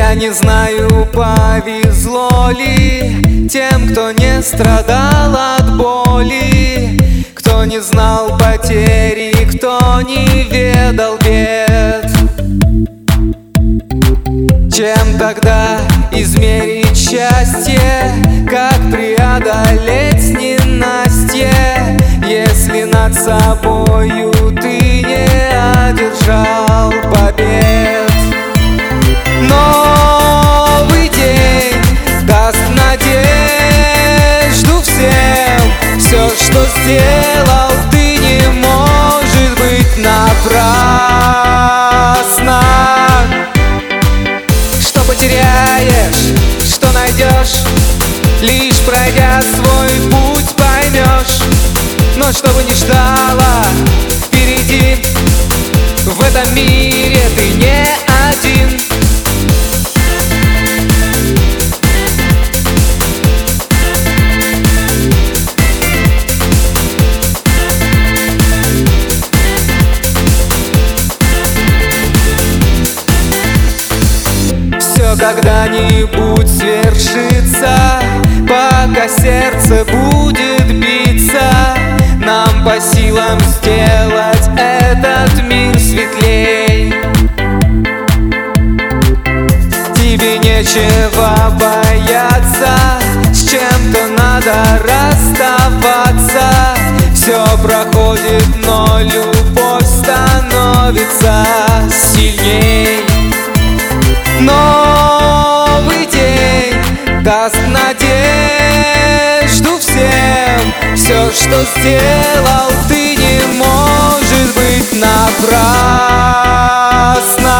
Я не знаю, повезло ли тем, кто не страдал от боли, кто не знал потери, кто не ведал бед. Чем тогда измерить счастье, как преодолеть ненастье, если над собою ты не одержал побед? Новый день даст надежду всем. Все, что сделал ты, не может быть напрасно. Что потеряешь, что найдешь, лишь пройдя свой путь поймешь. Но что бы ни ждало впереди, в этом мире ты не один. Все когда-нибудь свершится, пока сердце будет биться. Нам по силам сделать этот мир светлей. Тебе нечего бояться, с чем-то надо расставаться. Все проходит, но любовь становится сильней. Новый день даст надежду всем. Все, что сделал ты, не может быть напрасно.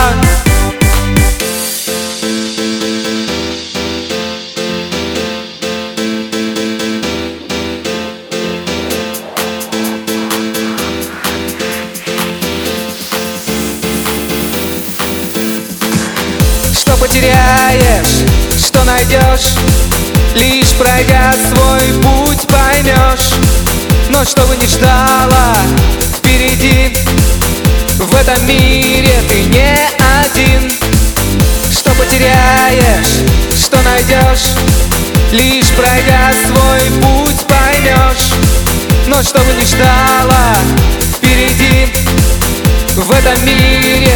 Что потеряешь, что найдешь, лишь пройдя свой путь поймешь. Но что бы ни ждало впереди, в этом мире ты не один. Что потеряешь, что найдешь, лишь пройдя свой путь поймешь. Но что бы ни ждало впереди, в этом мире